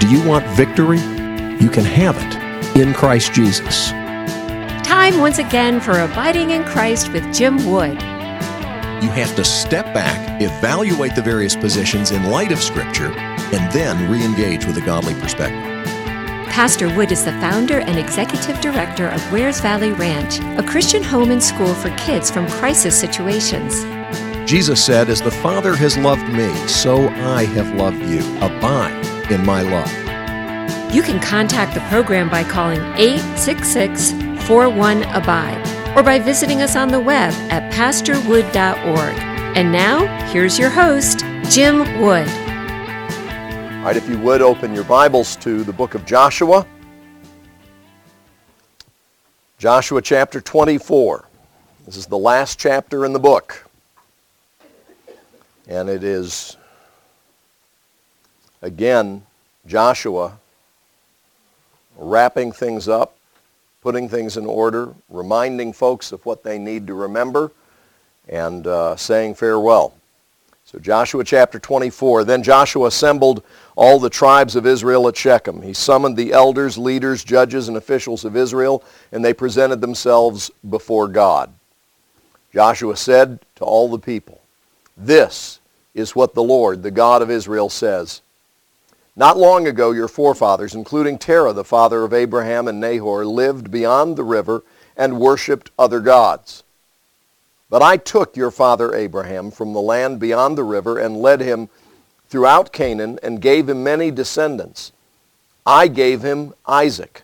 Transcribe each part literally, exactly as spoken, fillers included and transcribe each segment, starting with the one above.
Do you want victory? You can have it in Christ Jesus. Time once again for Abiding in Christ with Jim Wood. You have to step back, evaluate the various positions in light of Scripture, and then re-engage with a godly perspective. Pastor Wood is the founder and executive director of Wares Valley Ranch, a Christian home and school for kids from crisis situations. Jesus said, "As the Father has loved me, so I have loved you. Abide in my love." You can contact the program by calling eight six six, four one, abide or by visiting us on the web at pastor wood dot org. And now, here's your host, Jim Wood. All right, if you would, open your Bibles to the book of Joshua. Joshua chapter twenty-four. This is the last chapter in the book. And it is, again, Joshua wrapping things up, putting things in order, reminding folks of what they need to remember, and uh, saying farewell. So Joshua chapter twenty-four, "Then Joshua assembled all the tribes of Israel at Shechem. He summoned the elders, leaders, judges, and officials of Israel, and they presented themselves before God. Joshua said to all the people, 'This is what the Lord, the God of Israel, says. Not long ago your forefathers, including Terah, the father of Abraham and Nahor, lived beyond the river and worshipped other gods. But I took your father Abraham from the land beyond the river and led him throughout Canaan and gave him many descendants. I gave him Isaac,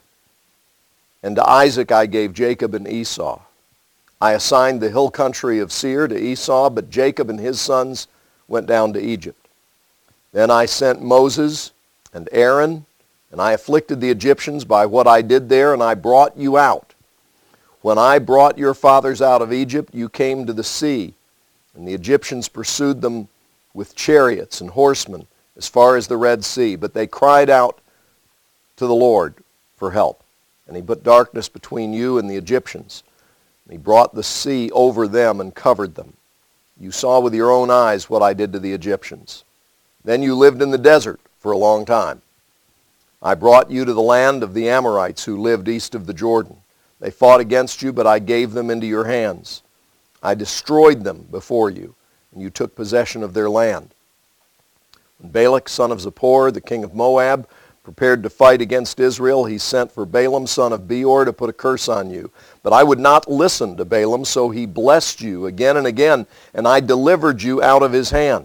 and to Isaac I gave Jacob and Esau. I assigned the hill country of Seir to Esau, but Jacob and his sons went down to Egypt. Then I sent Moses and Aaron, and I afflicted the Egyptians by what I did there, and I brought you out. When I brought your fathers out of Egypt, you came to the sea, and the Egyptians pursued them with chariots and horsemen as far as the Red Sea. But they cried out to the Lord for help, and he put darkness between you and the Egyptians. And he brought the sea over them and covered them. You saw with your own eyes what I did to the Egyptians. Then you lived in the desert for a long time. I brought you to the land of the Amorites who lived east of the Jordan. They fought against you, but I gave them into your hands. I destroyed them before you, and you took possession of their land. When Balak, son of Zippor, the king of Moab, prepared to fight against Israel, he sent for Balaam, son of Beor, to put a curse on you. But I would not listen to Balaam, so he blessed you again and again, and I delivered you out of his hand.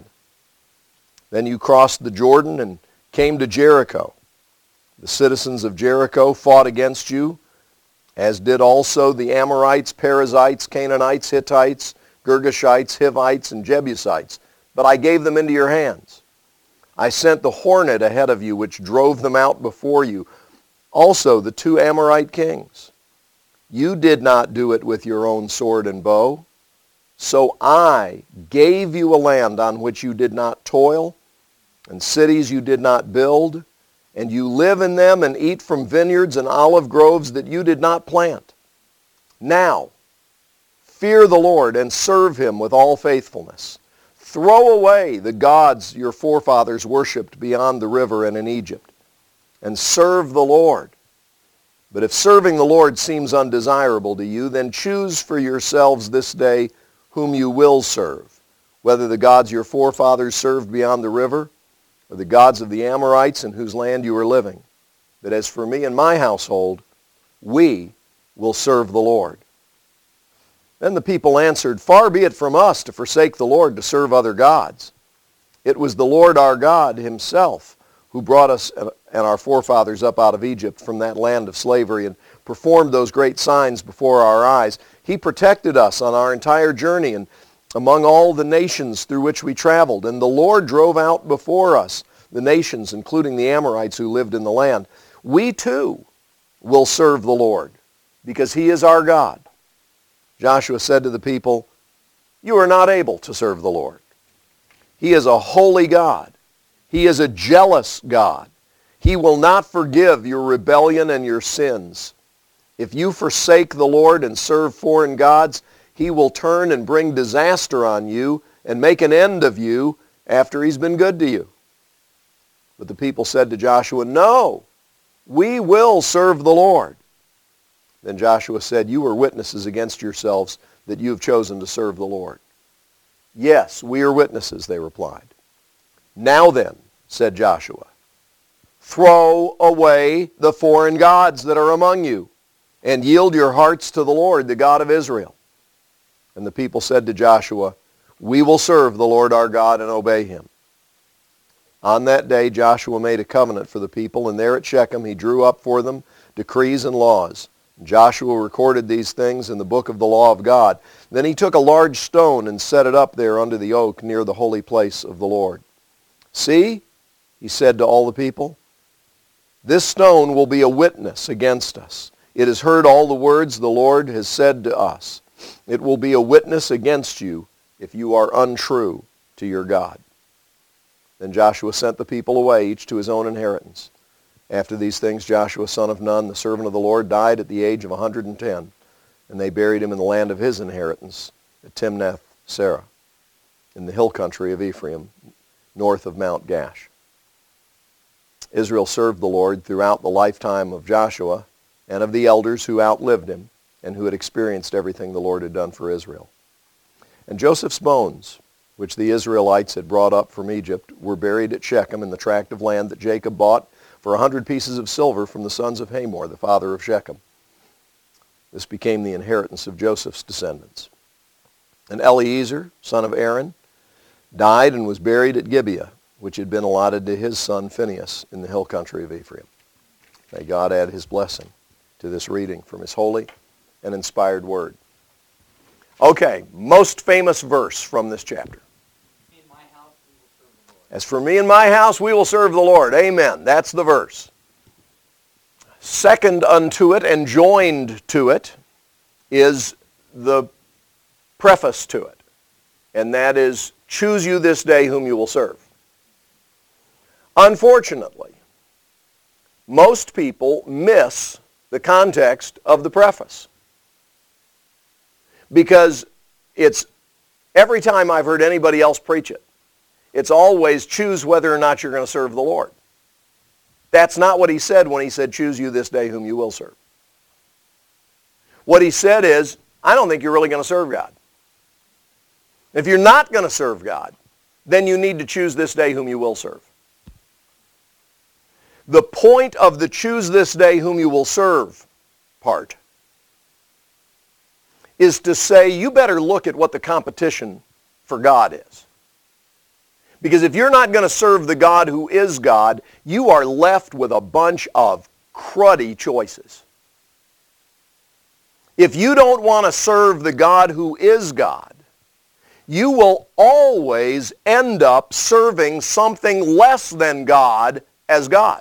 Then you crossed the Jordan and came to Jericho. The citizens of Jericho fought against you, as did also the Amorites, Perizzites, Canaanites, Hittites, Girgashites, Hivites, and Jebusites. But I gave them into your hands. I sent the hornet ahead of you, which drove them out before you. Also the two Amorite kings. You did not do it with your own sword and bow. So I gave you a land on which you did not toil, and cities you did not build, and you live in them and eat from vineyards and olive groves that you did not plant. Now, fear the Lord and serve him with all faithfulness. Throw away the gods your forefathers worshipped beyond the river and in Egypt, and serve the Lord. But if serving the Lord seems undesirable to you, then choose for yourselves this day whom you will serve, whether the gods your forefathers served beyond the river, or the gods of the Amorites in whose land you are living. But as for me and my household, we will serve the Lord." Then the people answered, "Far be it from us to forsake the Lord to serve other gods. It was the Lord our God himself who brought us and our forefathers up out of Egypt from that land of slavery and performed those great signs before our eyes. He protected us on our entire journey and among all the nations through which we traveled. And the Lord drove out before us the nations, including the Amorites who lived in the land. We too will serve the Lord, because he is our God." Joshua said to the people, "You are not able to serve the Lord. He is a holy God. He is a jealous God. He will not forgive your rebellion and your sins. If you forsake the Lord and serve foreign gods, he will turn and bring disaster on you and make an end of you after he's been good to you." But the people said to Joshua, "No, we will serve the Lord." Then Joshua said, "You are witnesses against yourselves that you have chosen to serve the Lord." "Yes, we are witnesses," they replied. "Now then," said Joshua, "throw away the foreign gods that are among you, and yield your hearts to the Lord, the God of Israel." And the people said to Joshua, "We will serve the Lord our God and obey him." On that day Joshua made a covenant for the people, and there at Shechem he drew up for them decrees and laws. Joshua recorded these things in the book of the law of God. Then he took a large stone and set it up there under the oak near the holy place of the Lord. "See," he said to all the people, "this stone will be a witness against us. It has heard all the words the Lord has said to us. It will be a witness against you if you are untrue to your God." Then Joshua sent the people away, each to his own inheritance. After these things, Joshua son of Nun, the servant of the Lord, died at the age of one hundred ten, and they buried him in the land of his inheritance at Timnath-Serah, in the hill country of Ephraim, north of Mount Gash. Israel served the Lord throughout the lifetime of Joshua and of the elders who outlived him and who had experienced everything the Lord had done for Israel. And Joseph's bones, which the Israelites had brought up from Egypt, were buried at Shechem in the tract of land that Jacob bought for a hundred pieces of silver from the sons of Hamor, the father of Shechem. This became the inheritance of Joseph's descendants. And Eleazar, son of Aaron, died and was buried at Gibeah, which had been allotted to his son Phinehas in the hill country of Ephraim. May God add his blessing to this reading from his holy and inspired word. Okay, most famous verse from this chapter. "As for me and my house, we will serve the Lord." Amen. That's the verse. Second unto it and joined to it is the preface to it. And that is, "Choose you this day whom you will serve." Unfortunately, most people miss the context of the preface. Because it's, every time I've heard anybody else preach it, it's always choose whether or not you're going to serve the Lord. That's not what he said when he said, "Choose you this day whom you will serve." What he said is, I don't think you're really going to serve God. If you're not going to serve God, then you need to choose this day whom you will serve. The point of the "choose this day whom you will serve" part is to say you better look at what the competition for God is. Because if you're not going to serve the God who is God, you are left with a bunch of cruddy choices. If you don't want to serve the God who is God, you will always end up serving something less than God as God.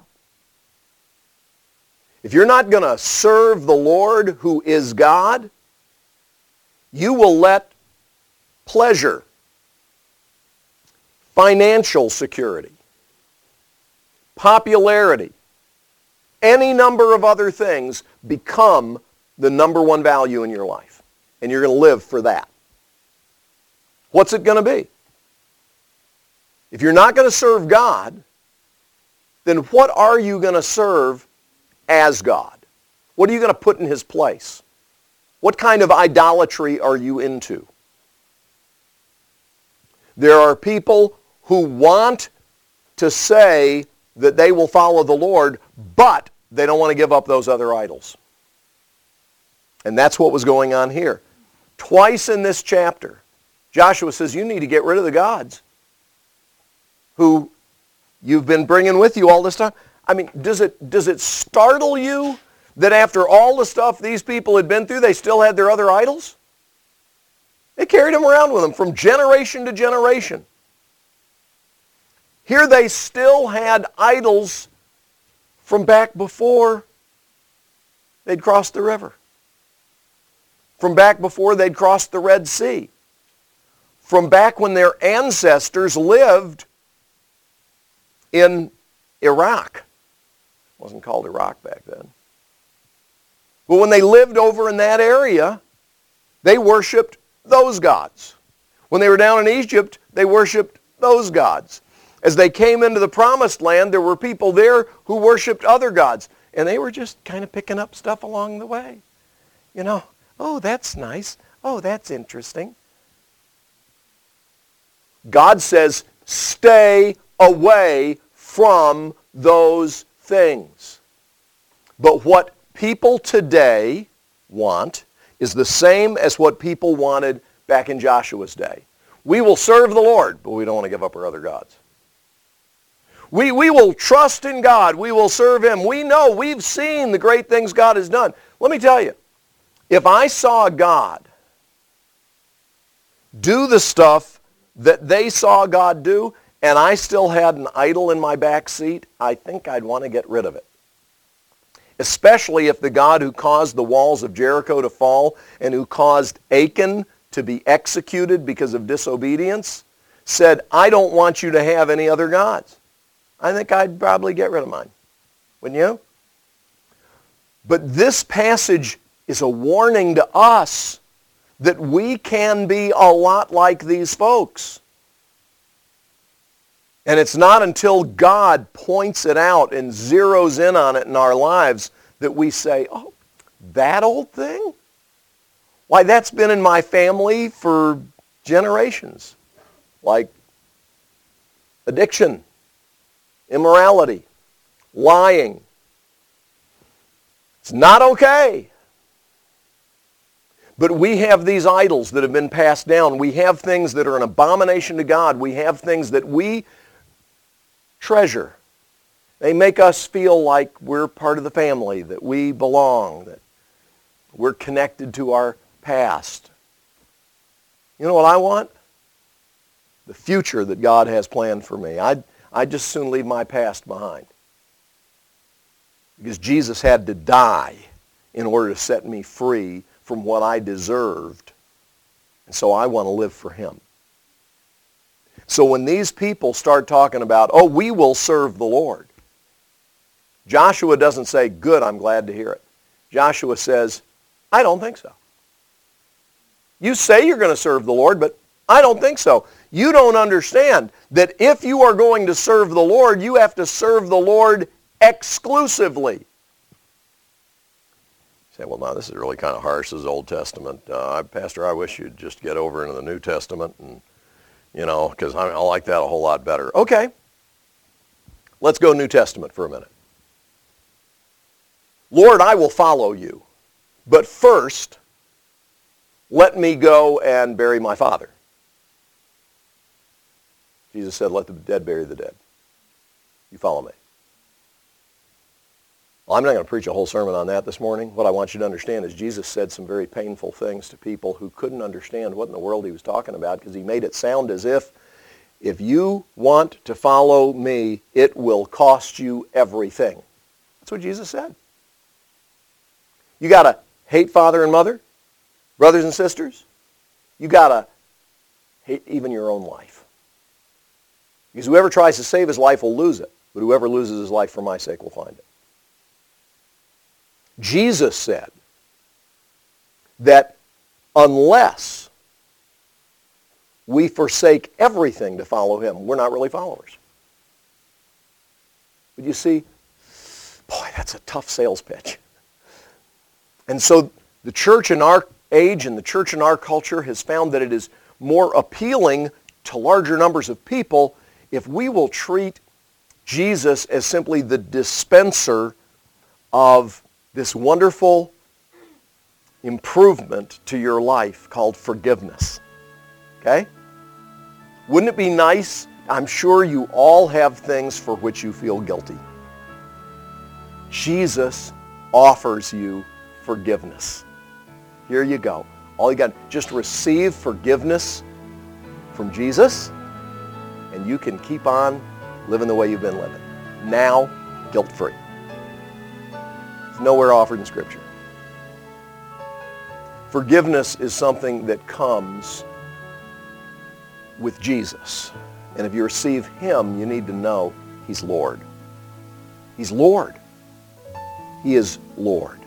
If you're not going to serve the Lord who is God, you will let pleasure, financial security, popularity, any number of other things become the number one value in your life. And you're going to live for that. What's it going to be? If you're not going to serve God, then what are you going to serve as God? What are you going to put in his place? What kind of idolatry are you into? There are people who want to say that they will follow the Lord, but they don't want to give up those other idols. And that's what was going on here. Twice in this chapter, Joshua says, you need to get rid of the gods who you've been bringing with you all this time. I mean, does it, does it startle you that after all the stuff these people had been through, they still had their other idols? They carried them around with them from generation to generation. Here they still had idols from back before they'd crossed the river. From back before they'd crossed the Red Sea. From back when their ancestors lived in Iraq. It wasn't called Iraq back then. But when they lived over in that area, they worshipped those gods. When they were down in Egypt, they worshipped those gods. As they came into the promised land, there were people there who worshiped other gods. And they were just kind of picking up stuff along the way. You know, oh, that's nice. Oh, that's interesting. God says, stay away from those things. But what people today want is the same as what people wanted back in Joshua's day. We will serve the Lord, but we don't want to give up our other gods. We, we will trust in God. We will serve Him. We know, we've seen the great things God has done. Let me tell you, if I saw God do the stuff that they saw God do, and I still had an idol in my back seat, I think I'd want to get rid of it. Especially if the God who caused the walls of Jericho to fall and who caused Achan to be executed because of disobedience said, I don't want you to have any other gods. I think I'd probably get rid of mine. Wouldn't you? But this passage is a warning to us that we can be a lot like these folks. And it's not until God points it out and zeroes in on it in our lives that we say, oh, that old thing? Why, that's been in my family for generations. Like addiction, immorality, lying. It's not okay. But we have these idols that have been passed down. We have things that are an abomination to God. We have things that we treasure. They make us feel like we're part of the family, that we belong, that we're connected to our past. You know what I want? The future that God has planned for me. I'd, I'd just soon leave my past behind. Because Jesus had to die in order to set me free from what I deserved. And so I want to live for Him. So when these people start talking about, oh, we will serve the Lord, Joshua doesn't say, good, I'm glad to hear it. Joshua says, I don't think so. You say you're going to serve the Lord, but I don't think so. You don't understand that if you are going to serve the Lord, you have to serve the Lord exclusively. You say, well, no, this is really kind of harsh. This is Old Testament. Uh, Pastor, I wish you'd just get over into the New Testament, and you know, because I, I like that a whole lot better. Okay. Let's go New Testament for a minute. Lord, I will follow you, but first, let me go and bury my father. Jesus said, let the dead bury the dead. You follow me. Well, I'm not going to preach a whole sermon on that this morning. What I want you to understand is Jesus said some very painful things to people who couldn't understand what in the world he was talking about, because he made it sound as if, if you want to follow me, it will cost you everything. That's what Jesus said. You got to hate father and mother, brothers and sisters. You got to hate even your own life. Because whoever tries to save his life will lose it, but whoever loses his life for my sake will find it. Jesus said that unless we forsake everything to follow him, we're not really followers. But you see, boy, that's a tough sales pitch. And so the church in our age and the church in our culture has found that it is more appealing to larger numbers of people if we will treat Jesus as simply the dispenser of this wonderful improvement to your life called forgiveness. Okay? Wouldn't it be nice? I'm sure you all have things for which you feel guilty. Jesus offers you forgiveness. Here you go. All you got, just receive forgiveness from Jesus, and you can keep on living the way you've been living. Now, guilt-free. It's nowhere offered in Scripture. Forgiveness is something that comes with Jesus. And if you receive him, you need to know he's Lord. He's Lord. He is Lord.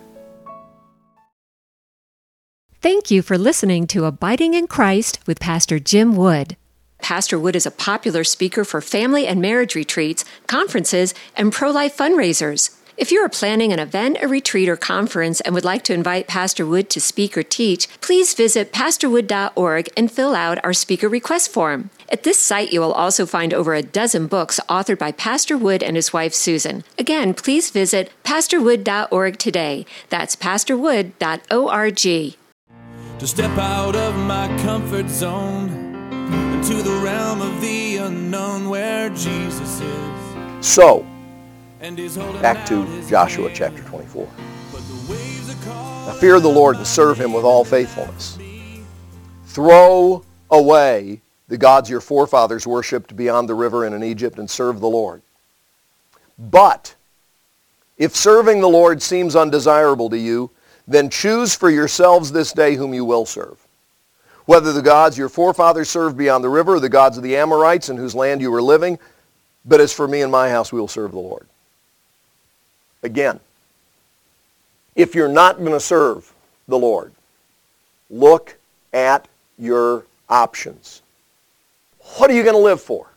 Thank you for listening to Abiding in Christ with Pastor Jim Wood. Pastor Wood is a popular speaker for family and marriage retreats, conferences, and pro-life fundraisers. If you are planning an event, a retreat, or conference and would like to invite Pastor Wood to speak or teach, please visit pastor wood dot org and fill out our speaker request form. At this site, you will also find over a dozen books authored by Pastor Wood and his wife, Susan. Again, please visit pastor wood dot org today. That's pastor wood dot org. To step out of my comfort zone into the realm of the unknown where Jesus is. So, back to Joshua chapter twenty-four. Now fear the Lord and serve him with all faithfulness. Throw away the gods your forefathers worshipped beyond the river and in Egypt and serve the Lord. But if serving the Lord seems undesirable to you, then choose for yourselves this day whom you will serve. Whether the gods your forefathers served beyond the river or the gods of the Amorites in whose land you were living, but as for me and my house, we will serve the Lord. Again, if you're not going to serve the Lord, look at your options. What are you going to live for?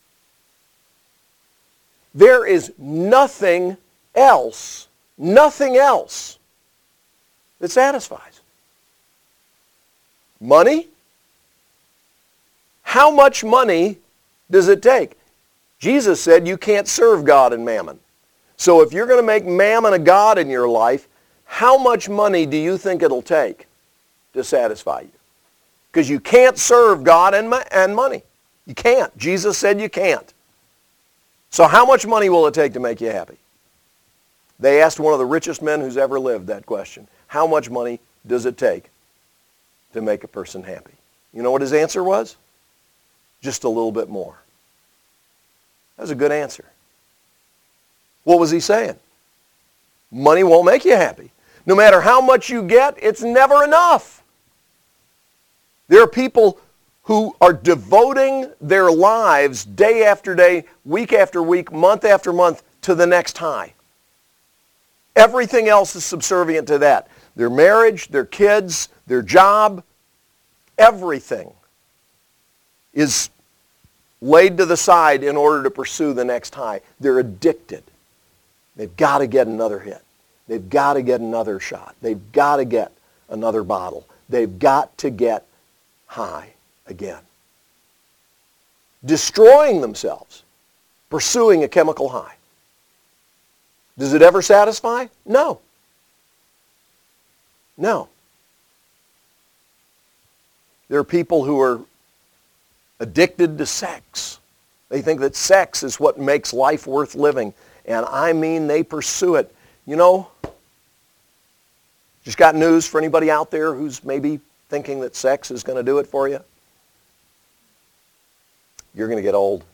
There is nothing else, nothing else that satisfies. Money? How much money does it take? Jesus said you can't serve God and mammon. So if you're going to make mammon a god in your life, how much money do you think it'll take to satisfy you? Because you can't serve God and, and money. You can't. Jesus said you can't. So how much money will it take to make you happy? They asked one of the richest men who's ever lived that question. How much money does it take to make a person happy? You know what his answer was? Just a little bit more. That was a good answer. What was he saying? Money won't make you happy. No matter how much you get, it's never enough. There are people who are devoting their lives day after day, week after week, month after month to the next high. Everything else is subservient to that. Their marriage, their kids, their job, everything is laid to the side in order to pursue the next high. They're addicted. They've got to get another hit. They've got to get another shot. They've got to get another bottle. They've got to get high again. Destroying themselves, pursuing a chemical high. Does it ever satisfy? No. No. There are people who are addicted to sex. They think that sex is what makes life worth living. And I mean, they pursue it. You know, just got news for anybody out there who's maybe thinking that sex is going to do it for you. You're going to get old.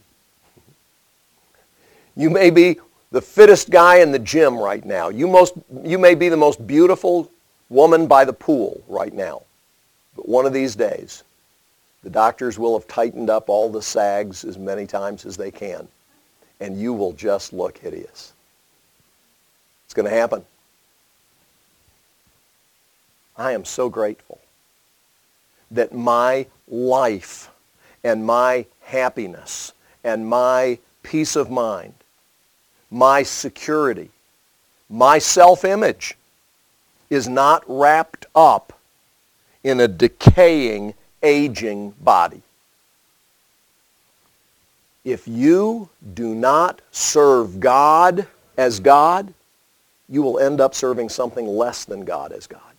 You may be the fittest guy in the gym right now. You, most, you may be the most beautiful woman by the pool right now. But one of these days, the doctors will have tightened up all the sags as many times as they can. And you will just look hideous. It's going to happen. I am so grateful that my life and my happiness and my peace of mind, my security, my self-image is not wrapped up in a decaying, aging body. If you do not serve God as God, you will end up serving something less than God as God.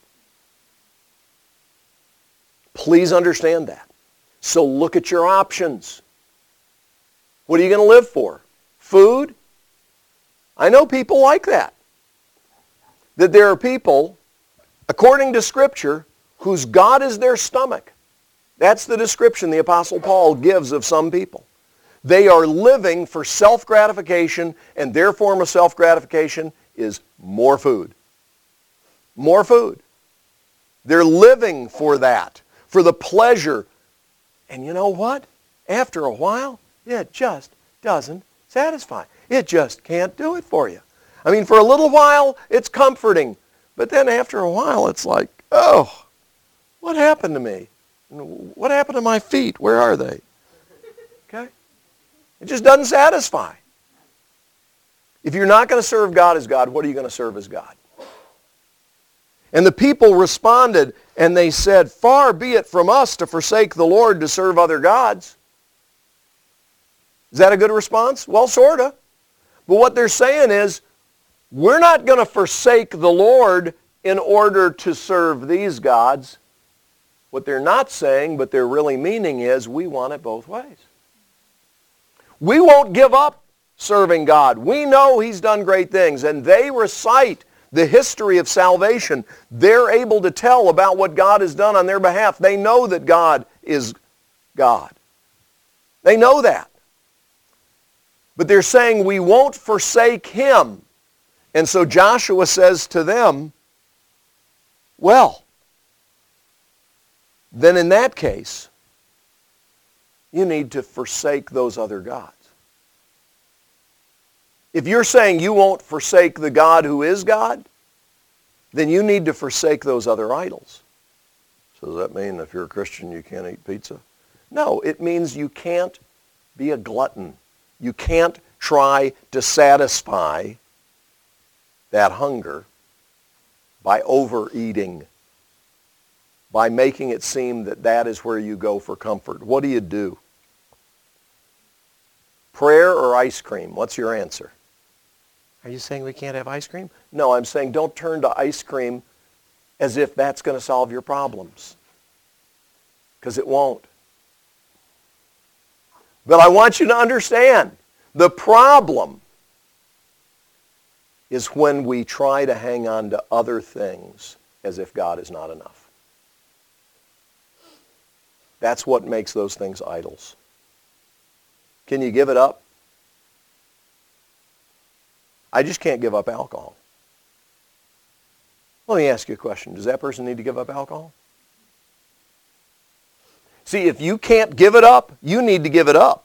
Please understand that. So look at your options. What are you going to live for? Food? I know people like that. That there are people, according to Scripture, whose God is their stomach. That's the description the Apostle Paul gives of some people. They are living for self-gratification, and their form of self-gratification is more food. More food. They're living for that, for the pleasure. And you know what? After a while, it just doesn't satisfy. It just can't do it for you. I mean, for a little while, it's comforting. But then after a while, it's like, oh, what happened to me? What happened to my feet? Where are they? It just doesn't satisfy. If you're not going to serve God as God, what are you going to serve as God? And the people responded, and they said, far be it from us to forsake the Lord to serve other gods. Is that a good response? Well, sort of. But what they're saying is, we're not going to forsake the Lord in order to serve these gods. What they're not saying, but they're really meaning is, we want it both ways. We won't give up serving God. We know He's done great things, and they recite the history of salvation. They're able to tell about what God has done on their behalf. They know that God is God. They know that. But they're saying we won't forsake Him. And so Joshua says to them, well, then in that case, you need to forsake those other gods. If you're saying you won't forsake the God who is God, then you need to forsake those other idols. So does that mean if you're a Christian you can't eat pizza? No, it means you can't be a glutton. You can't try to satisfy that hunger by overeating, by making it seem that that is where you go for comfort. What do you do? Prayer or ice cream? What's your answer? Are you saying we can't have ice cream? No, I'm saying don't turn to ice cream as if that's going to solve your problems. Because it won't. But I want you to understand, the problem is when we try to hang on to other things as if God is not enough. That's what makes those things idols. Can you give it up? I just can't give up alcohol. Let me ask you a question. Does that person need to give up alcohol? See, if you can't give it up, you need to give it up.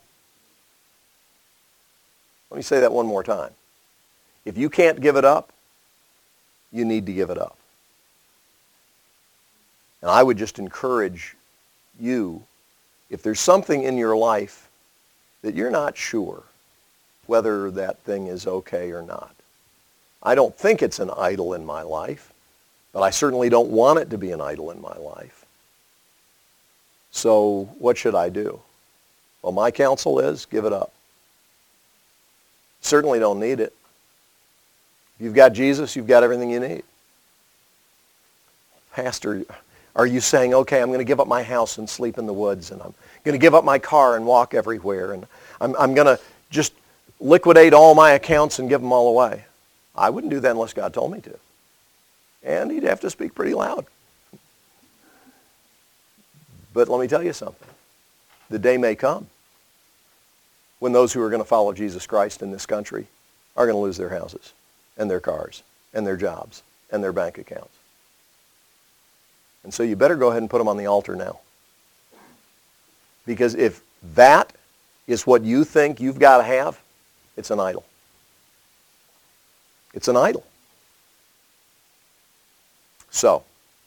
Let me say that one more time. If you can't give it up, you need to give it up. And I would just encourage you, if there's something in your life that you're not sure whether that thing is okay or not. I don't think it's an idol in my life, but I certainly don't want it to be an idol in my life. So what should I do? Well, my counsel is give it up. Certainly don't need it. If you've got Jesus, you've got everything you need. Pastor, are you saying, okay, I'm going to give up my house and sleep in the woods, and I'm going to give up my car and walk everywhere, and I'm, I'm going to just liquidate all my accounts and give them all away? I wouldn't do that unless God told me to. And He'd have to speak pretty loud. But let me tell you something. The day may come when those who are going to follow Jesus Christ in this country are going to lose their houses and their cars and their jobs and their bank accounts. And so you better go ahead and put them on the altar now. Because if that is what you think you've got to have, it's an idol. It's an idol. So,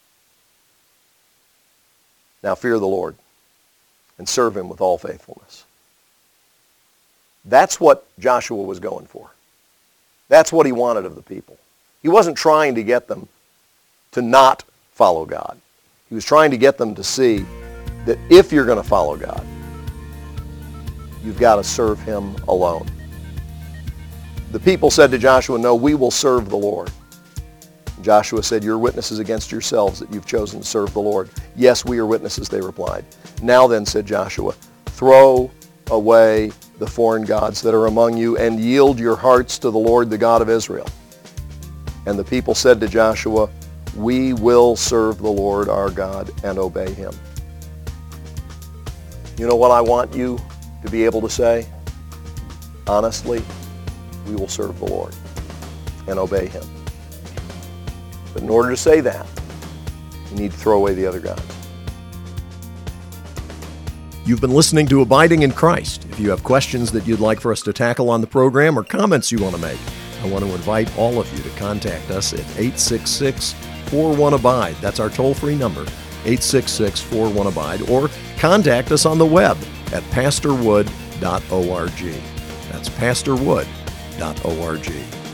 now fear the Lord and serve Him with all faithfulness. That's what Joshua was going for. That's what he wanted of the people. He wasn't trying to get them to not follow God. He was trying to get them to see that if you're going to follow God, you've got to serve Him alone. The people said to Joshua, no, we will serve the Lord. Joshua said, you're witnesses against yourselves that you've chosen to serve the Lord. Yes, we are witnesses, they replied. Now then, said Joshua, throw away the foreign gods that are among you and yield your hearts to the Lord, the God of Israel. And the people said to Joshua, we will serve the Lord our God and obey Him. You know what I want you to be able to say? Honestly, we will serve the Lord and obey Him. But in order to say that, you need to throw away the other gods. You've been listening to Abiding in Christ. If you have questions that you'd like for us to tackle on the program or comments you want to make, I want to invite all of you to contact us at eight six six, four one, abide. That's our toll-free number, eight six six, four one, abide. Or contact us on the web at pastor wood dot org. That's pastor wood dot org.